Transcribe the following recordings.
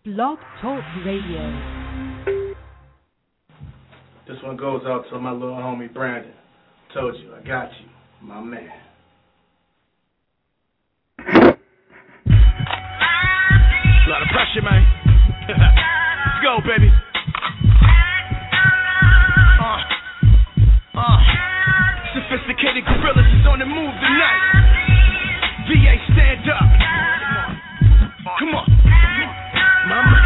Blog Talk Radio. This one goes out to my little homie Brandon. Told you, I got you, my man. A lot of pressure, man. Let's go, baby. Sophisticated gorillas is on the move tonight. VA, stand up. Come on. My man.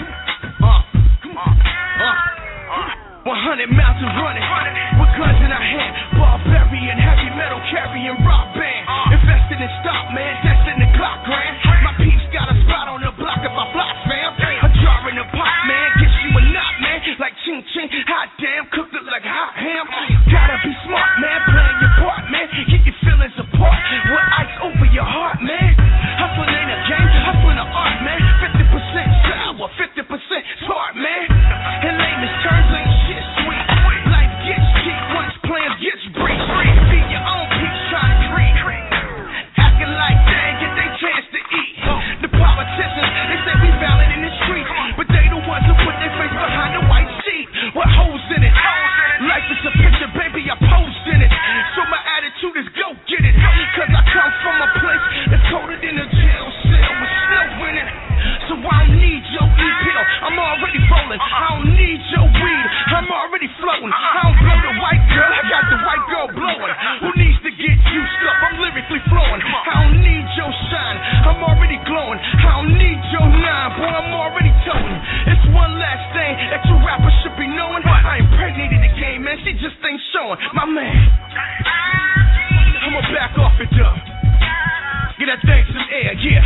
100 miles of running with guns in our hand. Barbarian, heavy metal carrying rock band. Invested in stock, man. That's in the clock, grand. My peeps got a spot on the block of our block, fam. A jar in the pot, man. Gets you a knot, man. Like ching ching. Hot damn. Cooked it like hot ham. Gotta be smart, man. Playing your part, man. Get your feelings apart. With ice over your heart, man. Hustling ain't a game. Hustling an art, man. 50% sour, 50% smart, man. In layman's terms, ain't shit sweet. Life gets cheap once plans gets brief. Be your own peace, trying to creep. Acting like they ain't get their chance to eat. The politicians, they say we valid in the streets, but they the ones who put their face behind the white sheet. What holes in it? Life is a picture, baby, I posed in it. So my attitude is go get it. Cause I come from a place that's colder than a jail cell with snow in it. So I don't need your e-pill, I'm already rolling. I don't need your weed, I'm already floating. I don't blow the white girl, I got the white girl blowing. Who needs to get juiced up? I'm lyrically flowing. I don't need your shine, I'm already glowing. I don't need your nine, boy, I'm already toting. It's one last thing that you rappers should be knowing. I impregnated the game, man, she just ain't showing. My man, I'ma back off it up. Get that thing some air, yeah.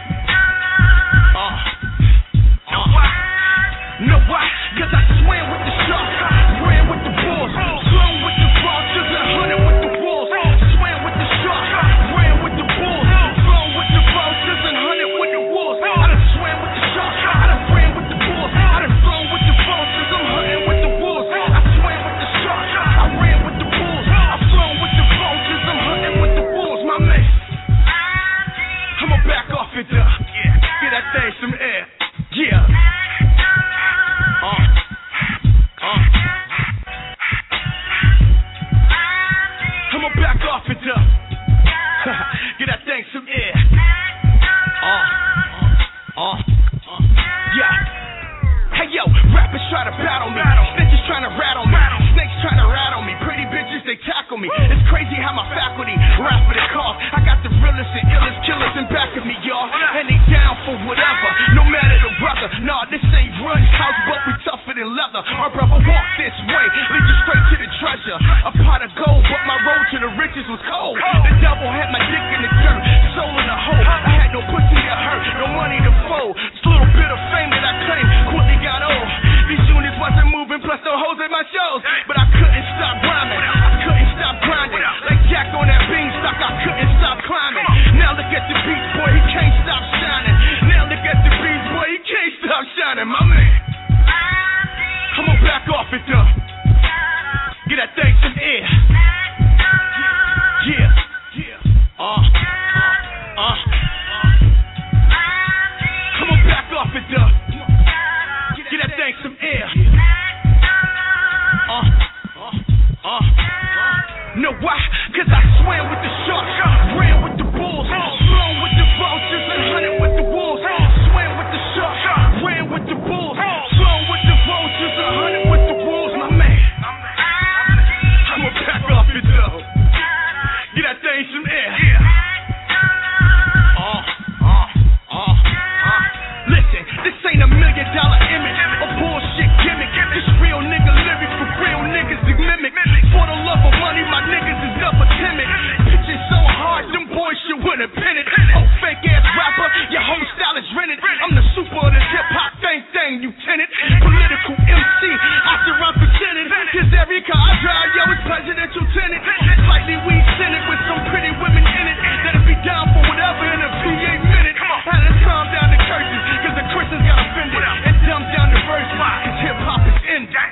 Know why? Cause I swam with the sharks, ran with the bulls, swam with the vultures and hunted with the wolves. Swam with the sharks, ran with the bulls, swam with the vultures and hunted with the wolves. I done swam with the sharks, I done ran with the bulls, I done flown with the vultures, I'm hunting with the wolves. I swam with the sharks, I ran with the bulls, I flown with the vultures, I'm hunting with the wolves. My man, I'ma back off it up, get that thing some air, yeah. I'ma back off it up. Get that thing some air. Yeah. Hey yo, rappers try to battle me. Snitches trying to rattle me. Snakes trying to rattle me. Pretty bitches, they tackle me. It's crazy how my faculty rap for the cause. I got the realest and illest killers in back of me, y'all. And they down for whatever, no matter the weather. Nah, this ain't Run's house, but we tougher than leather. Our brother walk this way, lead you straight to the treasure. A pot of gold, but my road to the riches was cold. The devil had my dick in the dirt, soul in the hole. I had no pussy to hurt, no money to fold. This little bit of fame that I claimed quickly got old. These units wasn't moving, plus no hoes in my shows. But I couldn't stop rhyming, I couldn't stop grinding. Like Jack on that beanstalk, I couldn't stop climbing. Now look at the beach, boy, he can't stop shining. Now look at the beach, boy, he can't stop shining. My man, I'ma back off it up. Get that thing some air. Yeah. I'ma back off it up. Get that thing some air. Know why? Cause I swam with the sharks, ran with the bulls, flown with the vultures and hunted with the wolves. Swam with the sharks, ran with the bulls, flown with the vultures and hunted with the wolves. My man, I'ma back off it up. Get that thing some air. Listen, this ain't $1 million image or bullshit gimmick. This real nigga lyrics for real niggas to mimic. For the love of money, my niggas is never timid. Pitching so hard, them boys should win a pennant. Oh, fake ass rapper, your whole style is rented. I'm the super of this hip hop thing, lieutenant. Political MC, I should run for Senate. Cause every car I drive, yo, it's presidential tenant. Slightly weed scented with some pretty women in it. That'll be down for whatever in a PA minute. Now let's calm down the curses, cause the Christians got offended. And dumb down the verses, cause hip hop is ending.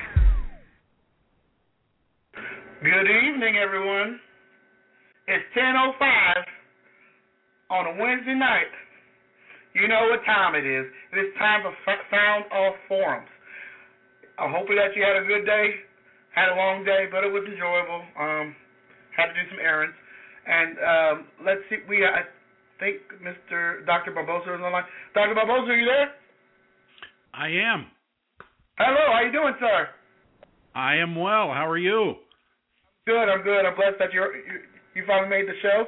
Good evening, everyone. It's 10:05 on a Wednesday night. You know what time it is. It is time for Sound Off Forums. Hopefully that you had a good day. Had a long day, but it was enjoyable. Had to do some errands. And let's see, I think Mr. Dr. Barbosa is online. Dr. Barbosa, are you there? I am. Hello, how you doing, sir? I am well. How are you? Good, I'm good. I'm blessed that you finally made the show.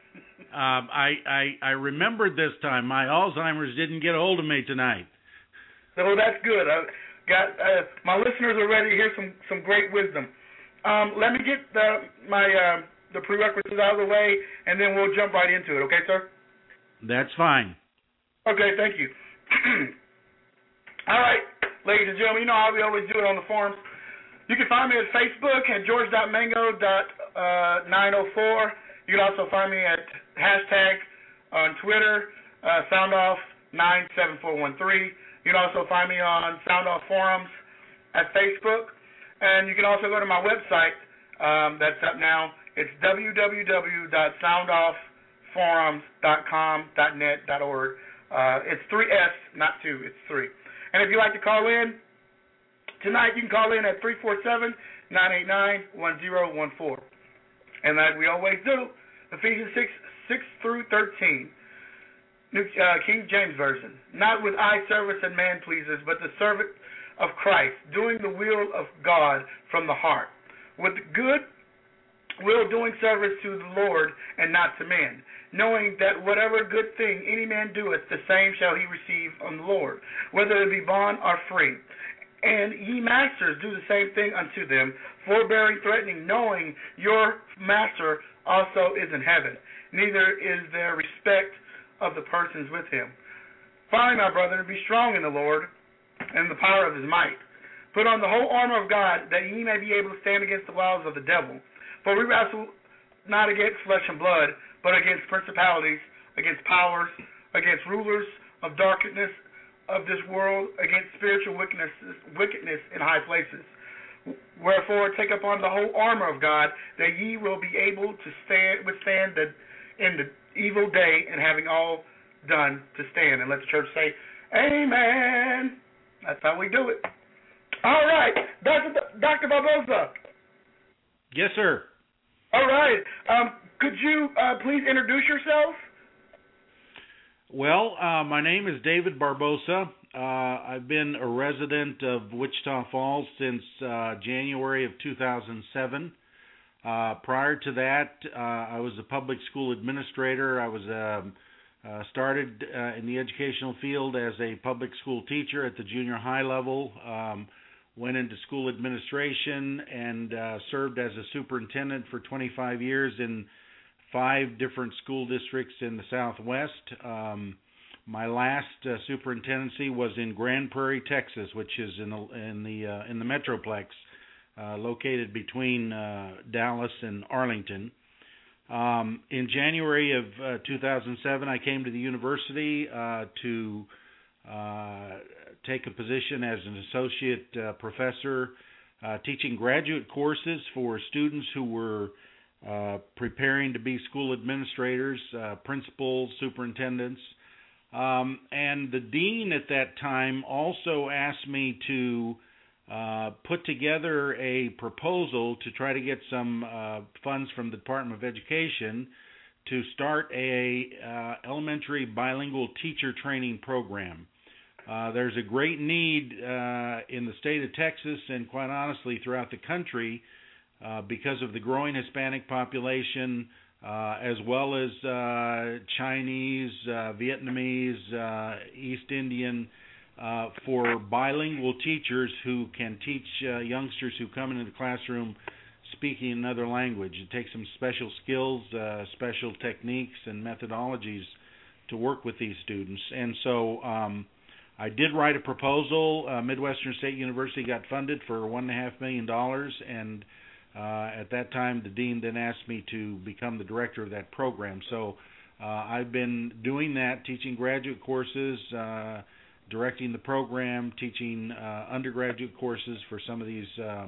I remembered this time. My Alzheimer's didn't get a hold of me tonight. So that's good. I got my listeners are ready to hear some great wisdom. Let me get the prerequisites out of the way, and then we'll jump right into it. Okay, sir? That's fine. Okay, thank you. All right, ladies and gentlemen, you know how we always do it on the forums. You can find me at Facebook at george.mango.904. You can also find me at hashtag on Twitter, SoundOff97413. You can also find me on Sound Off Forums at Facebook. And you can also go to my website that's up now. It's www.soundoffforums.com.net.org. It's 3S, not 2. It's 3. And if you'd like to call in, tonight you can call in at 347-989-1014. And like we always do, Ephesians 6 through 13, New King James Version. Not with eye service and man pleasers, but the servant of Christ, doing the will of God from the heart, with good will doing service to the Lord and not to men, knowing that whatever good thing any man doeth, the same shall he receive from the Lord, whether it be bond or free. And ye masters, do the same thing unto them, forbearing, threatening, knowing your master also is in heaven. Neither is there respect of the persons with him. Finally, my brethren, be strong in the Lord and the power of his might. Put on the whole armor of God, that ye may be able to stand against the wiles of the devil. For we wrestle not against flesh and blood, but against principalities, against powers, against rulers of darkness of this world, against spiritual wickedness in high places. Wherefore take upon the whole armor of God, that ye will be able to withstand in the evil day, and having all done to stand. And let the church say, Amen. That's how we do it. All right, Dr. Barbosa. Yes, sir. All right. Could you please introduce yourself? Well, my name is David Barbosa. I've been a resident of Wichita Falls since January of 2007. Prior to that, I was a public school administrator. I was started in the educational field as a public school teacher at the junior high level. Went into school administration and served as a superintendent for 25 years in 5 different school districts in the Southwest. My last superintendency was in Grand Prairie, Texas, which is in the Metroplex, located between Dallas and Arlington. In January of 2007, I came to the university to take a position as an associate professor, teaching graduate courses for students who were preparing to be school administrators, principals, superintendents. And the dean at that time also asked me to put together a proposal to try to get some funds from the Department of Education to start a elementary bilingual teacher training program. There's a great need in the state of Texas and quite honestly throughout the country because of the growing Hispanic population as well as Chinese, Vietnamese, East Indian, for bilingual teachers who can teach youngsters who come into the classroom speaking another language. It takes some special skills, special techniques and methodologies to work with these students. And so I did write a proposal. Midwestern State University got funded for $1.5 million, and at that time the dean then asked me to become the director of that program. So I've been doing that, teaching graduate courses, directing the program, teaching undergraduate courses for some of these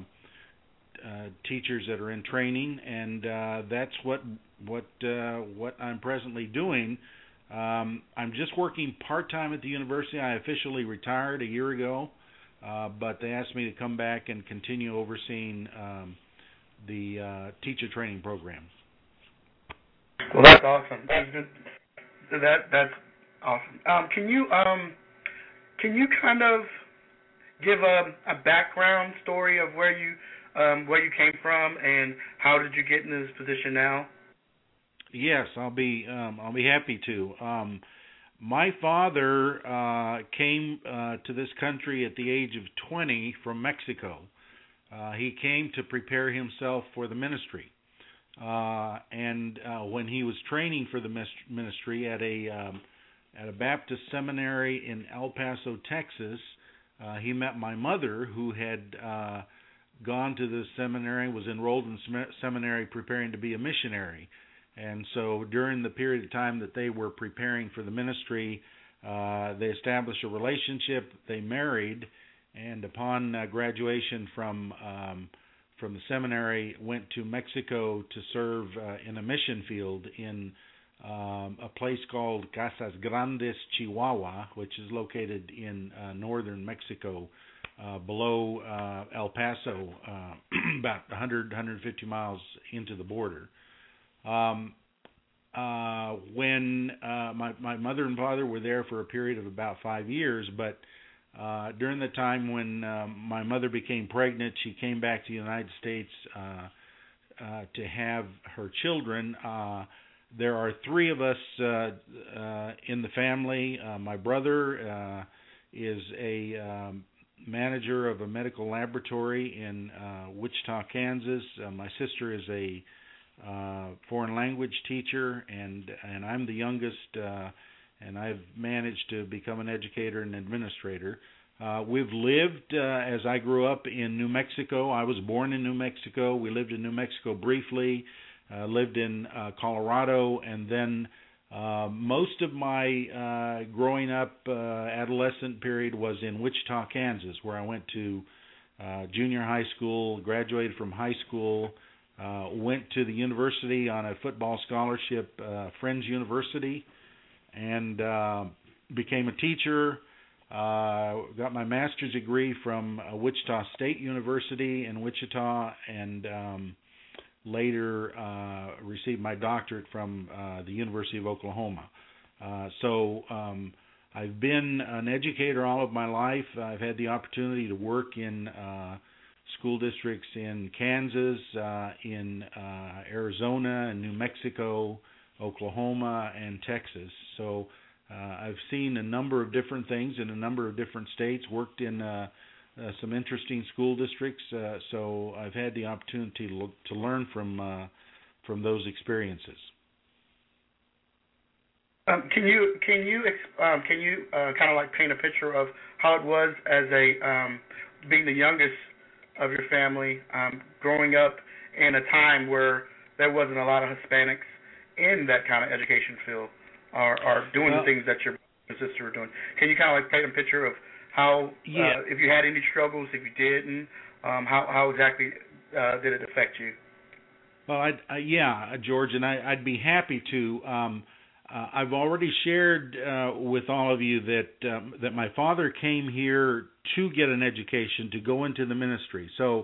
teachers that are in training, and that's what I'm presently doing. I'm just working part-time at the university. I officially retired a year ago, but they asked me to come back and continue overseeing the teacher training program. Well, that's awesome. That's awesome. Can you kind of give a background story of where you came from and how did you get in this position now? Yes, I'll be happy to. My father came to this country at the age of 20 from Mexico. He came to prepare himself for the ministry. And when he was training for the ministry at a Baptist seminary in El Paso, Texas, he met my mother, who had gone to the seminary, was enrolled in seminary preparing to be a missionary. And so during the period of time that they were preparing for the ministry, they established a relationship, they married, and upon graduation from the seminary, went to Mexico to serve in a mission field in a place called Casas Grandes, Chihuahua, which is located in northern Mexico, below El Paso, about 150 miles into the border. When my mother and father were there for a period of about 5 years, but during the time when my mother became pregnant, she came back to the United States to have her children. There are three of us in the family. My brother is a manager of a medical laboratory in Wichita, Kansas. My sister is a foreign language teacher, and I'm the youngest, and I've managed to become an educator and administrator. We've lived, as I grew up, in New Mexico. I was born in New Mexico. We lived in New Mexico briefly, lived in Colorado, and then most of my growing up adolescent period was in Wichita, Kansas, where I went to junior high school, graduated from high school, went to the university on a football scholarship, Friends University, and became a teacher. Got my master's degree from Wichita State University in Wichita, and later received my doctorate from the University of Oklahoma. So I've been an educator all of my life. I've had the opportunity to work in school districts in Kansas, in Arizona, and New Mexico, Oklahoma, and Texas. So I've seen a number of different things in a number of different states, worked in some interesting school districts, so I've had the opportunity to learn from those experiences. Can you kind of like paint a picture of how it was as being the youngest of your family, growing up in a time where there wasn't a lot of Hispanics in that kind of education field, or doing the things that your sister were doing? Can you kind of like paint a picture of how, if you had any struggles, if you didn't, how exactly did it affect you? Well, George, and I'd be happy to. I've already shared with all of you that my father came here to get an education, to go into the ministry. So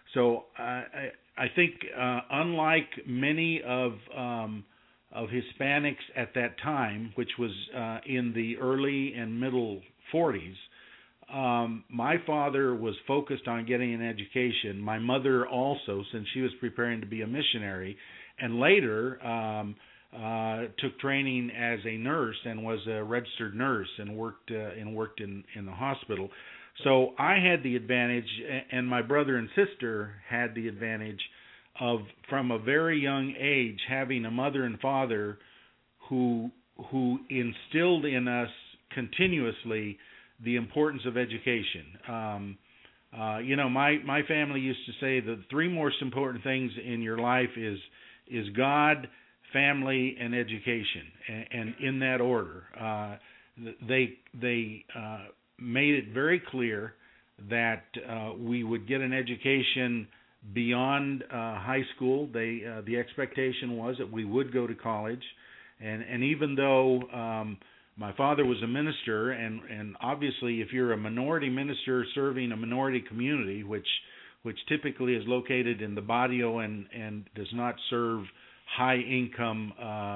I think unlike many of Hispanics at that time, which was in the early and middle 40s, my father was focused on getting an education. My mother also, since she was preparing to be a missionary, and later took training as a nurse and was a registered nurse and worked in the hospital. So I had the advantage, and my brother and sister had the advantage of, from a very young age, having a mother and father who instilled in us continuously the importance of education. My family used to say the three most important things in your life is God, family, and education, and in that order. They made it very clear that we would get an education beyond high school. The expectation was that we would go to college, And even though my father was a minister, and obviously if you're a minority minister serving a minority community, which typically is located in the barrio and does not serve high income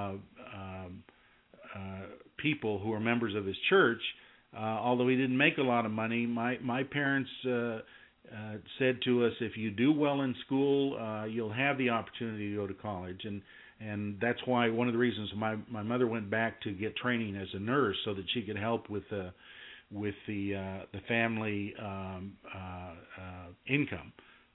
people who are members of his church, although he didn't make a lot of money, my parents said to us, if you do well in school, you'll have the opportunity to go to college. And that's why one of the reasons my mother went back to get training as a nurse, so that she could help with the family income.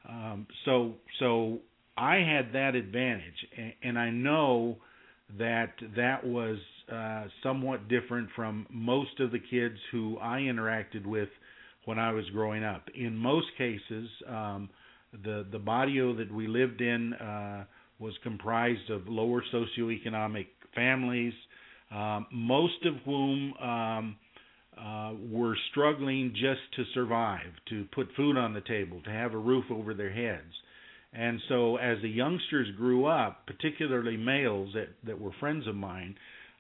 So I had that advantage, and I know that was somewhat different from most of the kids who I interacted with when I was growing up. In most cases, the barrio that we lived in was comprised of lower socioeconomic families, most of whom were struggling just to survive, to put food on the table, to have a roof over their heads. And so as the youngsters grew up, particularly males that were friends of mine,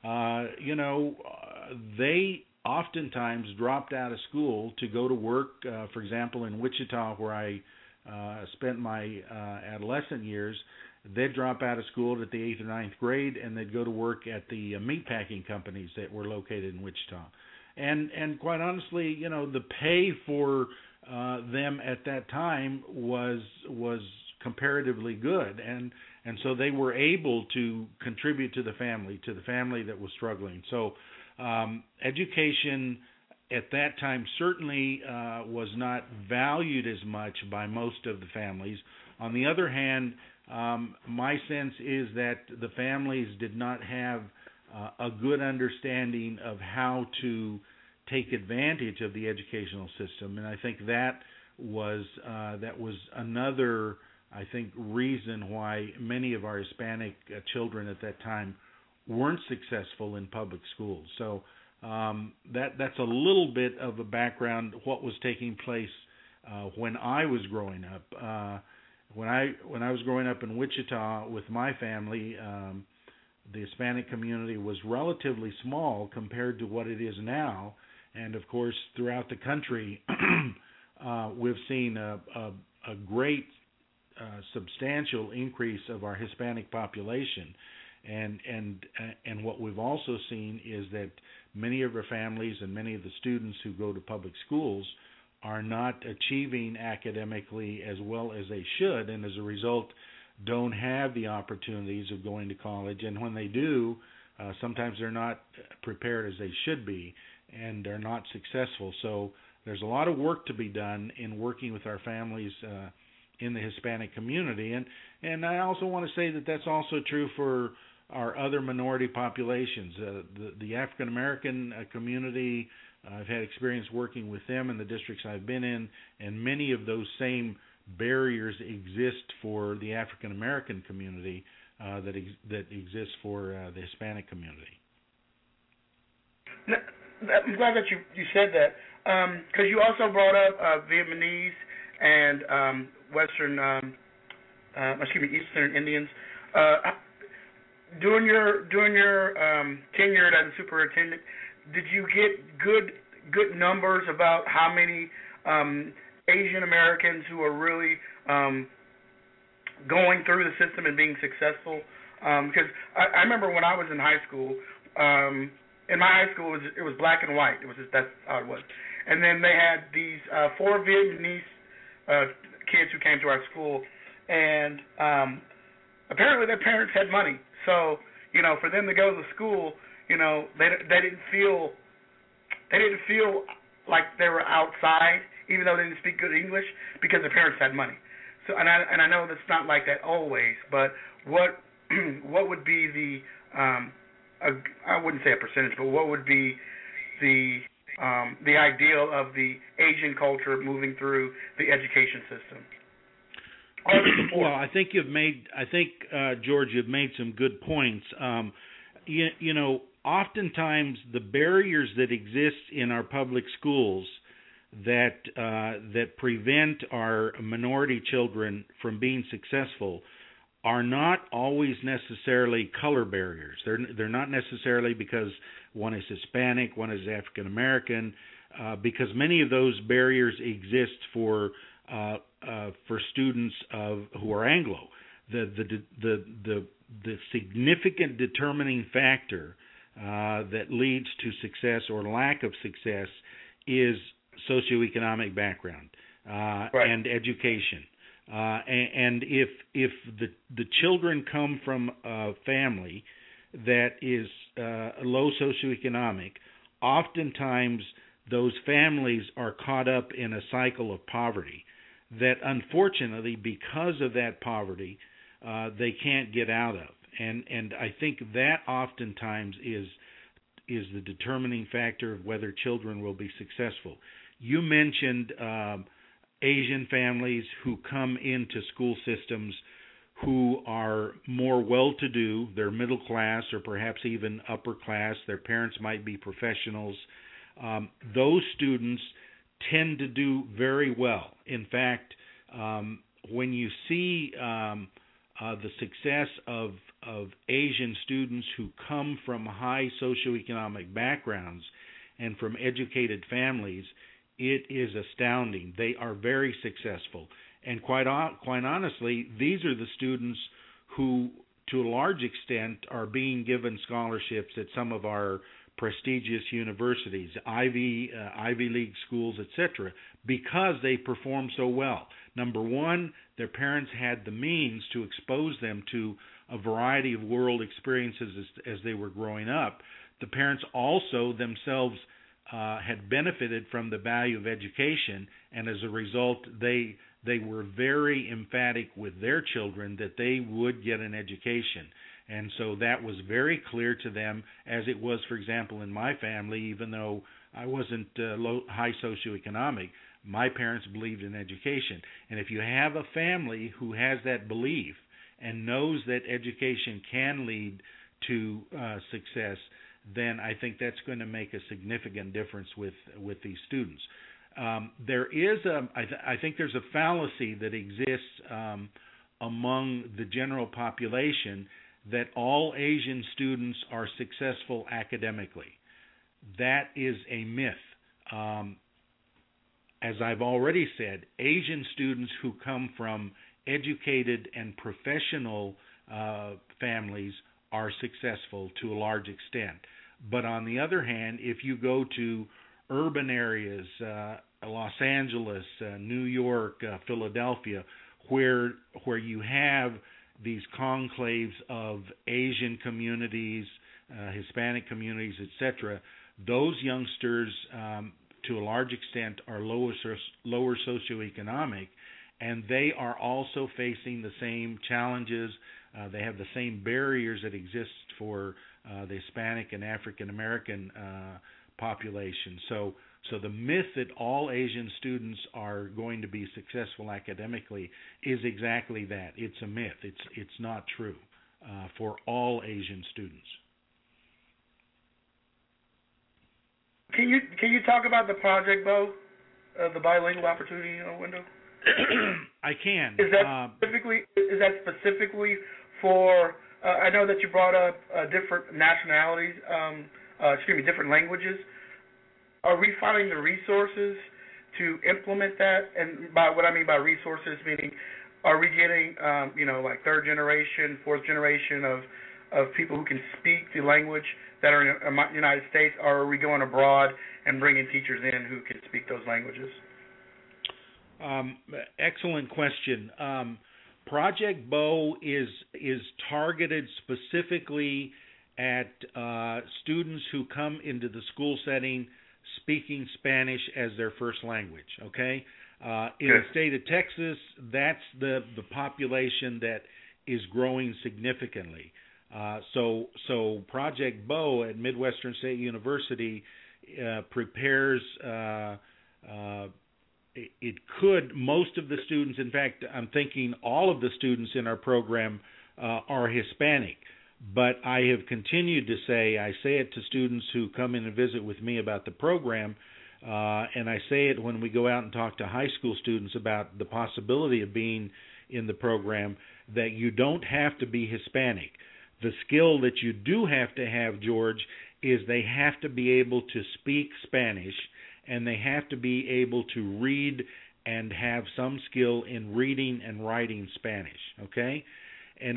they oftentimes dropped out of school to go to work. For example, in Wichita, where I spent my adolescent years, they'd drop out of school at the 8th or 9th grade, and they'd go to work at the meatpacking companies that were located in Wichita. And quite honestly, the pay for them at that time was comparatively good, and so they were able to contribute to the family that was struggling. So education at that time certainly was not valued as much by most of the families. On the other hand, my sense is that the families did not have a good understanding of how to take advantage of the educational system, and I think that was another, I think, reason why many of our Hispanic children at that time weren't successful in public schools. So that's a little bit of a background what was taking place when I was growing up. When I was growing up in Wichita with my family, the Hispanic community was relatively small compared to what it is now, and of course throughout the country we've seen a great substantial increase of our Hispanic population, and what we've also seen is that many of our families and many of the students who go to public schools are not achieving academically as well as they should, and as a result don't have the opportunities of going to college, and when they do, sometimes they're not prepared as they should be, and they're not successful. So there's a lot of work to be done in working with our families in the Hispanic community, and I also want to say that that's also true for our other minority populations. The African American community, I've had experience working with them in the districts I've been in, and many of those same barriers exist for the African American community that exists for the Hispanic community. Now, I'm glad that you said that, because you also brought up Vietnamese and Eastern Indians. During your tenure as a superintendent, did you get good numbers about how many Asian Americans who are really going through the system and being successful? Because I remember when I was in high school, in my high school it was black and white. That's how it was. And then they had these 4 Vietnamese kids who came to our school, and apparently their parents had money. So, for them to go to school, they didn't feel like they were outside, even though they didn't speak good English, because their parents had money. So, and I know that's not like that always, but what would be the I wouldn't say a percentage, but what would be the ideal of the Asian culture moving through the education system? Well, I think George, you've made some good points. Oftentimes the barriers that exist in our public schools that prevent our minority children from being successful are not always necessarily color barriers. They're not necessarily because one is Hispanic, one is African American, because many of those barriers exist for students who are Anglo. The significant determining factor that leads to success or lack of success is socioeconomic background and education. And if the children come from a family that is low socioeconomic, oftentimes those families are caught up in a cycle of poverty that, unfortunately, because of that poverty, they can't get out of. And I think that oftentimes is the determining factor of whether children will be successful. You mentioned Asian families who come into school systems who are more well-to-do, they're middle class or perhaps even upper class, their parents might be professionals. Those students tend to do very well. In fact, when you see the success of Asian students who come from high socioeconomic backgrounds and from educated families, it is astounding. They are very successful. And quite honestly, these are the students who, to a large extent, are being given scholarships at some of our prestigious universities, Ivy League schools, etc., because they perform so well. Number one, their parents had the means to expose them to a variety of world experiences as they were growing up. The parents also themselves had benefited from the value of education, and as a result, they were very emphatic with their children that they would get an education. And so that was very clear to them, as it was, for example, in my family. Even though I wasn't high socioeconomic, my parents believed in education. And if you have a family who has that belief and knows that education can lead to success, then I think that's going to make a significant difference with these students. There is I think there's a fallacy that exists among the general population that all Asian students are successful academically. That is a myth. As I've already said, Asian students who come from educated and professional families are successful to a large extent. But on the other hand, if you go to urban areas, Los Angeles, New York, Philadelphia, where you have these conclaves of Asian communities, Hispanic communities, etc., those youngsters, to a large extent, are lower socioeconomic, and they are also facing the same challenges. They have the same barriers that exist for the Hispanic and African American population. So the myth that all Asian students are going to be successful academically is exactly that. It's a myth. It's not true for all Asian students. Can you talk about the Project Bow, the bilingual opportunity window? I can. Is that specifically for? I know that you brought up different nationalities. Different languages. Are we finding the resources to implement that? And by what I mean by resources, meaning, are we getting like third generation, fourth generation of people who can speak the language that are in the United States, or are we going abroad and bringing teachers in who can speak those languages? Excellent question. Project Bow is targeted specifically at students who come into the school setting speaking Spanish as their first language. Okay, in the state of Texas, that's the population that is growing significantly. So Project Bow at Midwestern State University prepares. Most of the students, in fact, I'm thinking all of the students in our program are Hispanic. But I have continued to say, I say it to students who come in and visit with me about the program, And I say it when we go out and talk to high school students about the possibility of being in the program, that you don't have to be Hispanic. The skill that you do have to have, George, is they have to be able to speak Spanish, and they have to be able to read and have some skill in reading and writing Spanish. Okay, and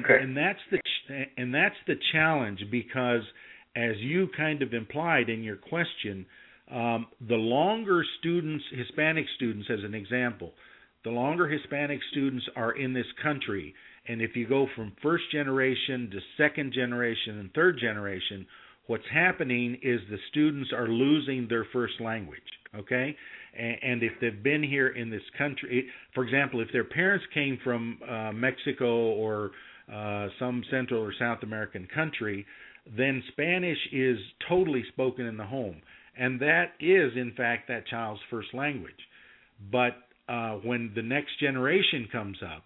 that's the challenge, because as you kind of implied in your question, the longer students, Hispanic students as an example, the longer Hispanic students are in this country, and if you go from first generation to second generation and third generation, what's happening is the students are losing their first language, okay? And if they've been here in this country, for example, if their parents came from Mexico or some Central or South American country, then Spanish is totally spoken in the home. And that is, in fact, that child's first language. But when the next generation comes up,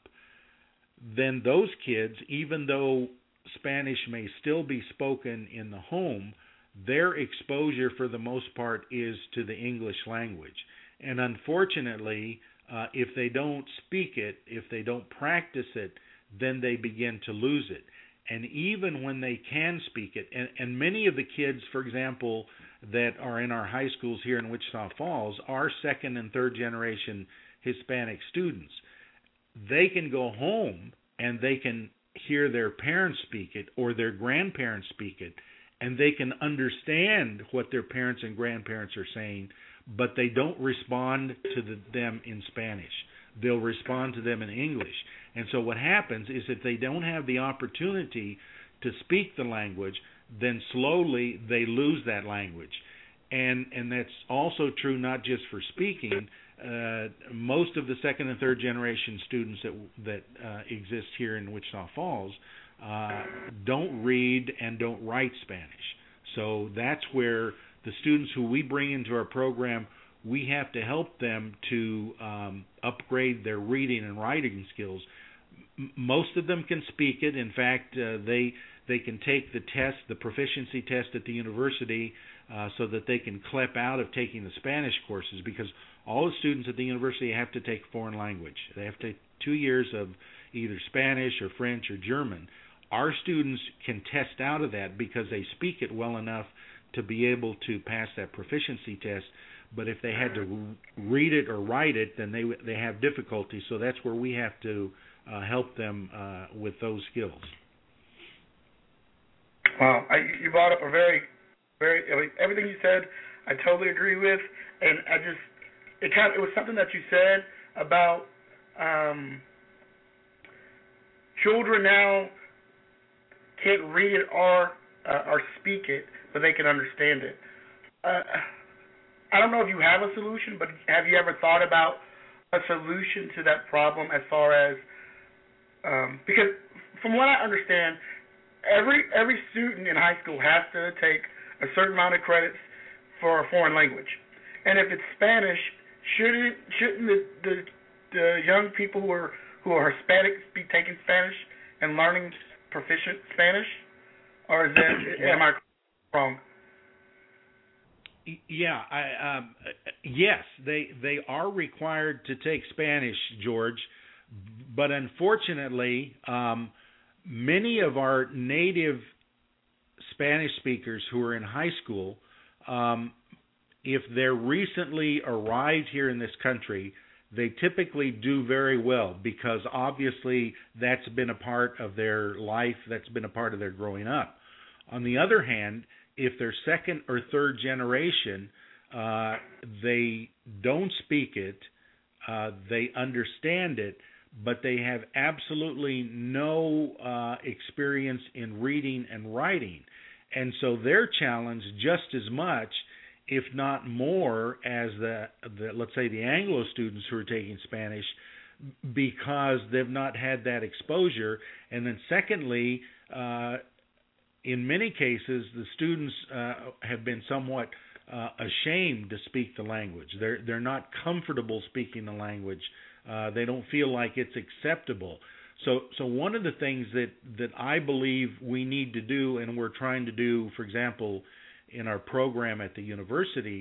then those kids, even though Spanish may still be spoken in the home, their exposure for the most part is to the English language. And unfortunately, if they don't speak it, if they don't practice it, then they begin to lose it. And even when they can speak it, and many of the kids, for example, that are in our high schools here in Wichita Falls are second and third generation Hispanic students. They can go home and they can hear their parents speak it or their grandparents speak it, and they can understand what their parents and grandparents are saying, but they don't respond to them in Spanish. They'll respond to them in English. And so what happens is if they don't have the opportunity to speak the language, then slowly they lose that language. And that's also true not just for speaking. Most of the second and third generation students that exist here in Wichita Falls don't read and don't write Spanish. So that's where the students who we bring into our program, we have to help them to upgrade their reading and writing skills. Most of them can speak it. In fact, they can take the test, the proficiency test at the university, so that they can clip out of taking the Spanish courses, because all the students at the university have to take foreign language. They have to take 2 years of either Spanish or French or German. Our students can test out of that because they speak it well enough to be able to pass that proficiency test. But if they had to read it or write it, then they have difficulty. So that's where we have to help them with those skills. Wow, you brought up a very, everything you said, I totally agree with, and it was something that you said about children now can't read it or speak it, but they can understand it. I don't know if you have a solution, but have you ever thought about a solution to that problem as far as, because from what I understand, every student in high school has to take a certain amount of credits for a foreign language. And if it's Spanish, shouldn't the young people who are Hispanic be taking Spanish and learning proficient Spanish? Or is that, am I wrong? Yeah, yes, they are required to take Spanish, George, but unfortunately, many of our native Spanish speakers who are in high school, if they're recently arrived here in this country, they typically do very well because obviously that's been a part of their life, that's been a part of their growing up. On the other hand, if they're second or third generation, they don't speak it, they understand it, but they have absolutely no experience in reading and writing. And so they're challenged just as much, if not more, as the let's say the Anglo students who are taking Spanish, because they've not had that exposure. And then secondly, in many cases, the students have been somewhat ashamed to speak the language. They're not comfortable speaking the language. They don't feel like it's acceptable. So one of the things that I believe we need to do, and we're trying to do, for example, in our program at the university,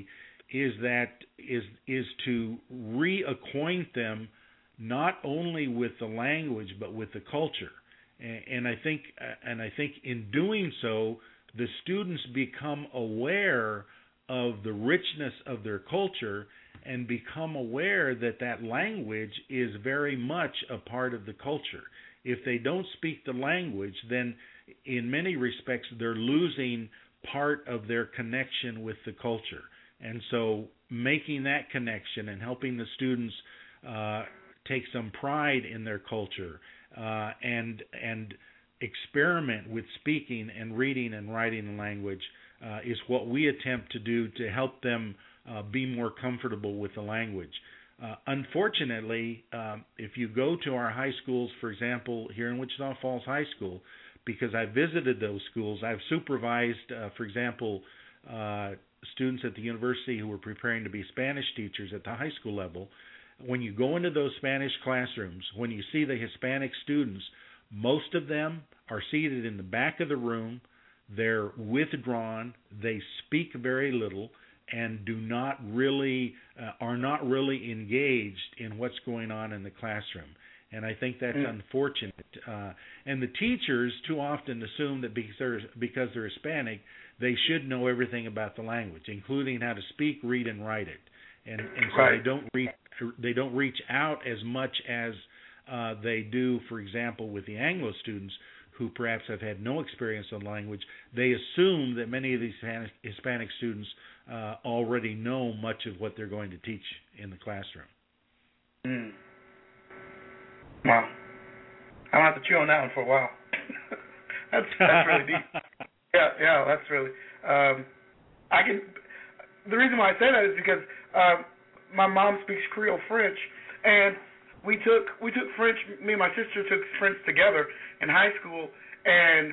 is to reacquaint them not only with the language but with the culture. And I think in doing so, the students become aware of the richness of their culture and become aware that language is very much a part of the culture. If they don't speak the language, then in many respects they're losing part of their connection with the culture. And so making that connection and helping the students take some pride in their culture and experiment with speaking and reading and writing the language is what we attempt to do to help them be more comfortable with the language. Unfortunately, if you go to our high schools, for example, here in Wichita Falls High School, because I visited those schools, I've supervised, for example, students at the university who were preparing to be Spanish teachers at the high school level. When you go into those Spanish classrooms, when you see the Hispanic students, most of them are seated in the back of the room. They're withdrawn. They speak very little and are not really engaged in what's going on in the classroom. And I think that's unfortunate. And the teachers too often assume that because they're Hispanic, they should know everything about the language, including how to speak, read, and write it. And so they don't reach out as much as they do, for example, with the Anglo students who perhaps have had no experience in language. They assume that many of these Hispanic students already know much of what they're going to teach in the classroom. Mm. Wow. I'm going to have to chew on that one for a while. that's really deep. Yeah, that's really. The reason why I say that is because my mom speaks Creole French, and we took French. Me and my sister took French together in high school, and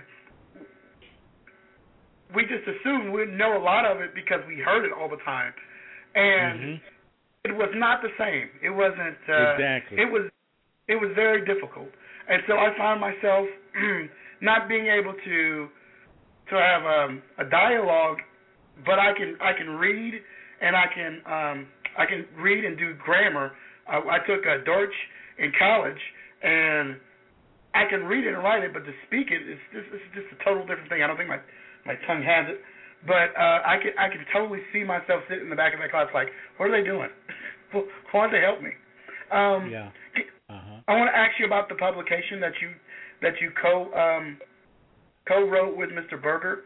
we just assumed we'd know a lot of it because we heard it all the time, and it was not the same. It wasn't exactly. It was very difficult, and so I found myself not being able to have a dialogue, but I can read, and I can read and do grammar. I took Deutsch in college, and I can read it and write it, but to speak it is just a total different thing. I don't think my tongue has it, but I can totally see myself sitting in the back of that class like, what are they doing? Why don't they help me? I want to ask you about the publication that you co-wrote with Mr. Berger.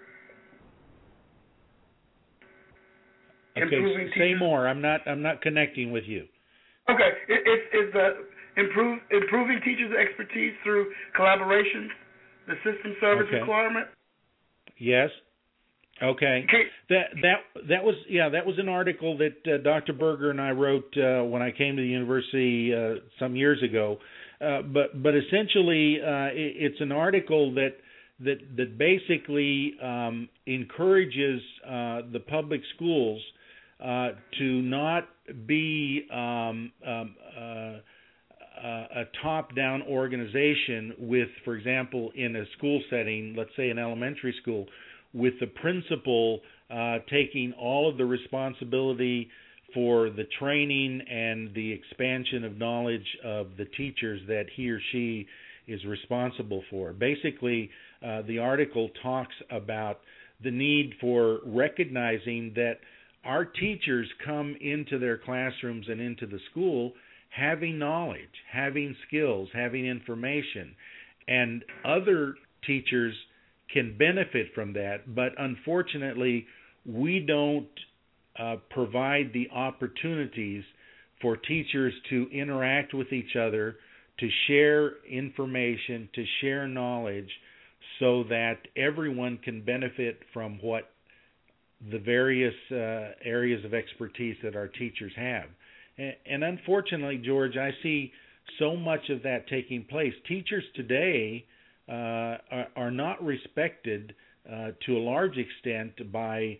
Okay, say more. I'm not connecting with you. Okay, it's improving teachers' expertise through collaboration, the system service requirement. Yes. Okay. That was an article that Dr. Berger and I wrote when I came to the university some years ago. But essentially, it's an article that basically encourages the public schools to not be a top-down organization with, for example, in a school setting, let's say an elementary school, with the principal taking all of the responsibility for the training and the expansion of knowledge of the teachers that he or she is responsible for. Basically, the article talks about the need for recognizing that our teachers come into their classrooms and into the school having knowledge, having skills, having information, and other teachers can benefit from that, but unfortunately we don't provide the opportunities for teachers to interact with each other, to share information, to share knowledge, so that everyone can benefit from what the various areas of expertise that our teachers have. And unfortunately, George, I see so much of that taking place. Teachers today are not respected to a large extent by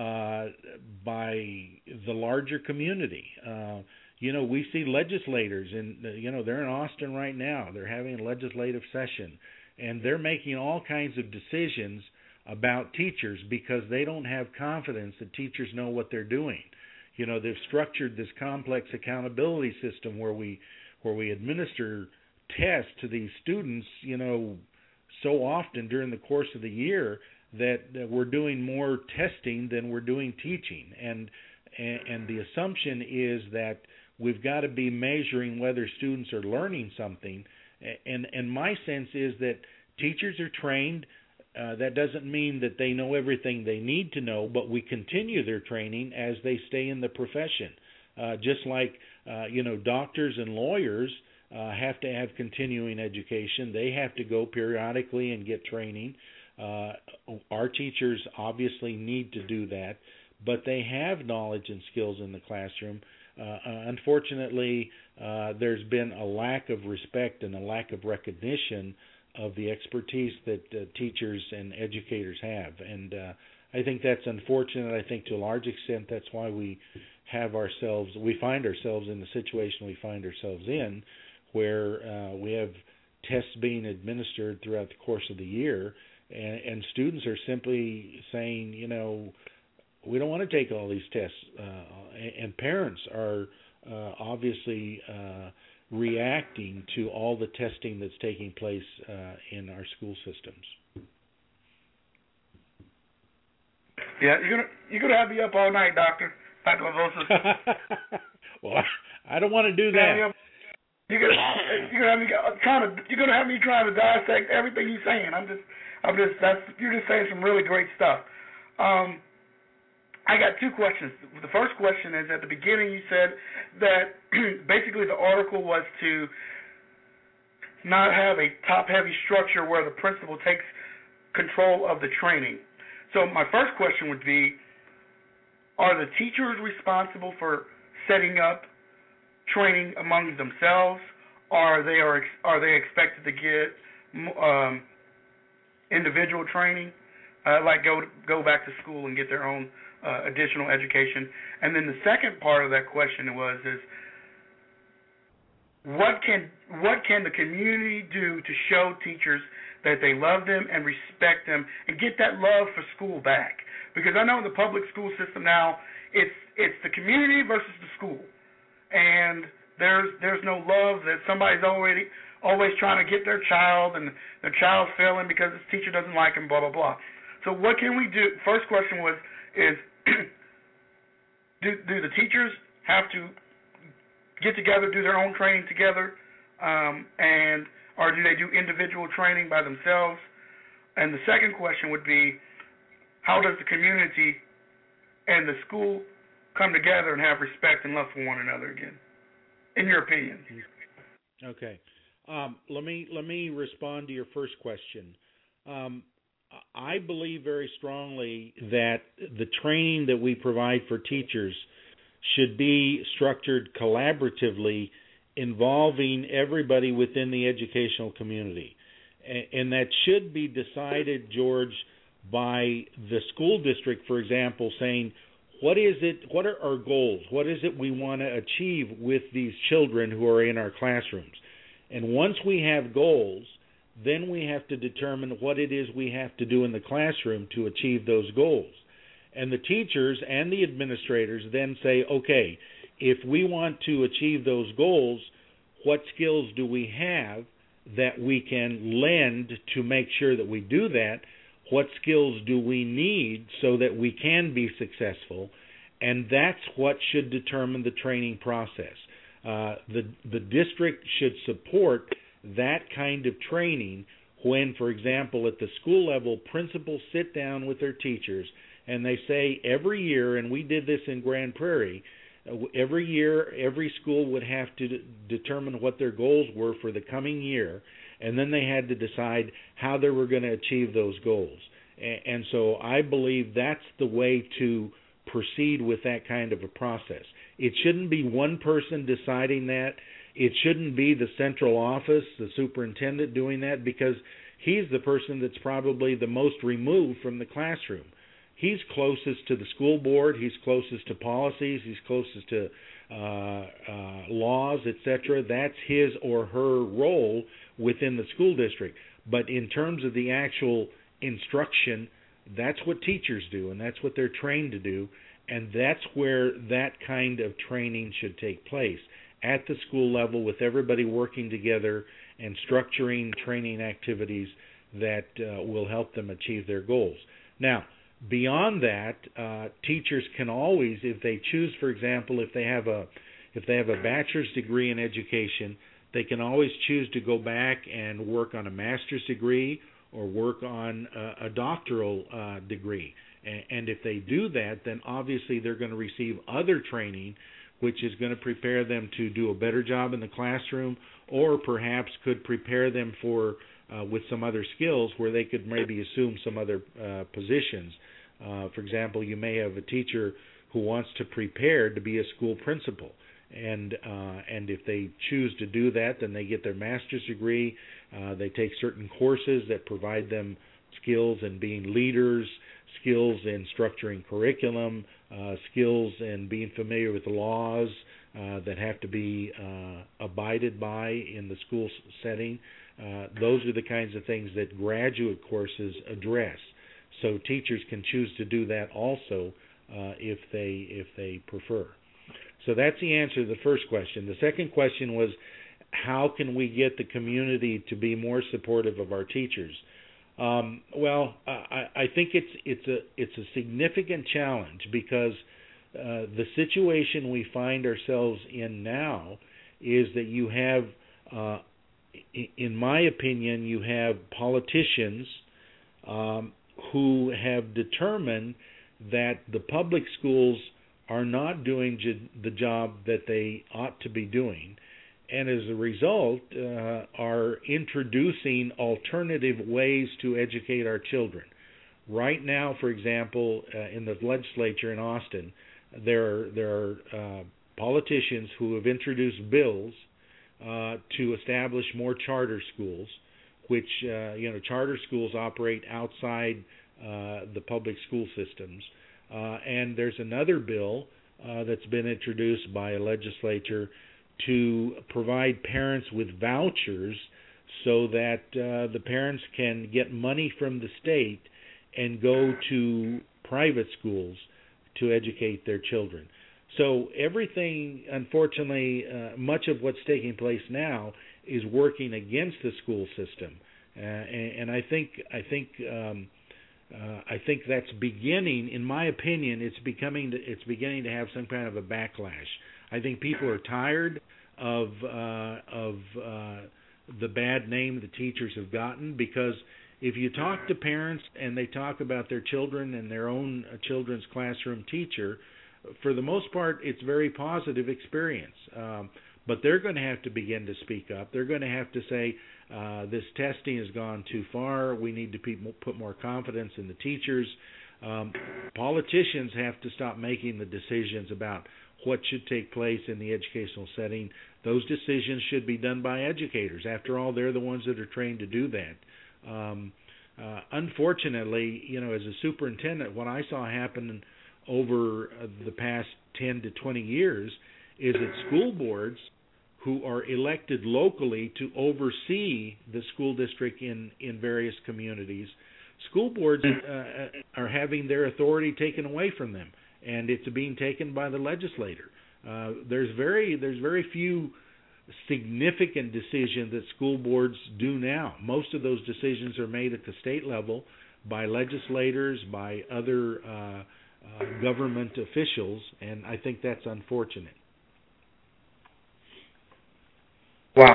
the larger community. We see legislators, and they're in Austin right now. They're having a legislative session, and they're making all kinds of decisions about teachers because they don't have confidence that teachers know what they're doing. they've structured this complex accountability system where we administer tests to these students, so often during the course of the year that we're doing more testing than we're doing teaching. And the assumption is that we've got to be measuring whether students are learning something. And my sense is that teachers are trained. That doesn't mean that they know everything they need to know, but we continue their training as they stay in the profession. Just like, doctors and lawyers have to have continuing education. They have to go periodically and get training. Our teachers obviously need to do that, but they have knowledge and skills in the classroom. Unfortunately, there's been a lack of respect and a lack of recognition of the expertise that teachers and educators have. And I think that's unfortunate. I think to a large extent that's why we find ourselves in the situation we find ourselves in, where we have tests being administered throughout the course of the year, and students are simply saying, we don't want to take all these tests, and parents are obviously reacting to all the testing that's taking place in our school systems. Yeah, you're gonna have me up all night, Dr. Barbosa. Well, I don't want to do that. You're gonna have me trying to dissect everything you're saying. You're just saying some really great stuff. I got two questions. The first question is, at the beginning you said that basically the article was to not have a top-heavy structure where the principal takes control of the training. So my first question would be, are the teachers responsible for setting up training among themselves? Are they expected to get individual training, like go back to school and get their own additional education? And then the second part of that question is what can the community do to show teachers that they love them and respect them and get that love for school back? Because I know in the public school system now, it's the community versus the school, and there's no love. That somebody's always trying to get their child, and their child's failing because the teacher doesn't like him, blah blah blah. So what can we do? First question is do the teachers have to get together, do their own training together, or do they do individual training by themselves? And the second question would be, how does the community and the school come together and have respect and love for one another again, in your opinion? Okay. Let me respond to your first question. I believe very strongly that the training that we provide for teachers should be structured collaboratively, involving everybody within the educational community. And that should be decided, George, by the school district, for example, saying, what are our goals? What is it we want to achieve with these children who are in our classrooms? And once we have goals, then we have to determine what it is we have to do in the classroom to achieve those goals. And the teachers and the administrators then say, okay, if we want to achieve those goals, what skills do we have that we can lend to make sure that we do that? What skills do we need so that we can be successful? And that's what should determine the training process. The district should support that kind of training when, for example, at the school level, principals sit down with their teachers and they say every year, and we did this in Grand Prairie, every year every school would have to determine what their goals were for the coming year, and then they had to decide how they were going to achieve those goals. And so I believe that's the way to proceed with that kind of a process. It shouldn't be one person deciding that. It shouldn't be the central office, the superintendent, doing that, because he's the person that's probably the most removed from the classroom. He's closest to the school board. He's closest to policies. He's closest to laws, etc. That's his or her role within the school district. But in terms of the actual instruction, that's what teachers do, and that's what they're trained to do. And that's where that kind of training should take place, at the school level, with everybody working together and structuring training activities that will help them achieve their goals. Now, beyond that, teachers can always, if they choose, for example, if they have a bachelor's degree in education, they can always choose to go back and work on a master's degree or work on a doctoral degree. And if they do that, then obviously they're going to receive other training, which is going to prepare them to do a better job in the classroom, or perhaps could prepare them for with some other skills where they could maybe assume some other positions. For example, you may have a teacher who wants to prepare to be a school principal, and if they choose to do that, then they get their master's degree. They take certain courses that provide them skills in being leaders, skills in structuring curriculum, skills in being familiar with the laws that have to be abided by in the school setting. Those are the kinds of things that graduate courses address. So teachers can choose to do that also if they prefer. So that's the answer to the first question. The second question was, how can we get the community to be more supportive of our teachers? I think it's a significant challenge, because the situation we find ourselves in now is that you have, in my opinion, you have politicians who have determined that the public schools are not doing the job that they ought to be doing, and as a result are introducing alternative ways to educate our children. Right now, for example, in the legislature in Austin, there are politicians who have introduced bills to establish more charter schools, which charter schools operate outside the public school systems. And there's another bill that's been introduced by a legislature to provide parents with vouchers so that the parents can get money from the state and go to private schools to educate their children. So everything, unfortunately, much of what's taking place now is working against the school system, and I think that's beginning. In my opinion, it's beginning to have some kind of a backlash. I think people are tired of the bad name the teachers have gotten, because if you talk to parents and they talk about their children and their own children's classroom teacher, for the most part, it's a very positive experience. But they're going to have to begin to speak up. They're going to have to say, this testing has gone too far. We need to put more confidence in the teachers. Politicians have to stop making the decisions about what should take place in the educational setting. Those decisions should be done by educators. After all, they're the ones that are trained to do that. Unfortunately, as a superintendent, what I saw happen over the past 10 to 20 years is that school boards who are elected locally to oversee the school district in various communities, school boards are having their authority taken away from them, and it's being taken by the legislator. There's very few significant decisions that school boards do now. Most of those decisions are made at the state level by legislators, by other government officials, and I think that's unfortunate. Wow.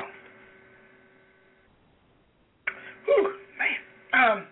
Whew, man.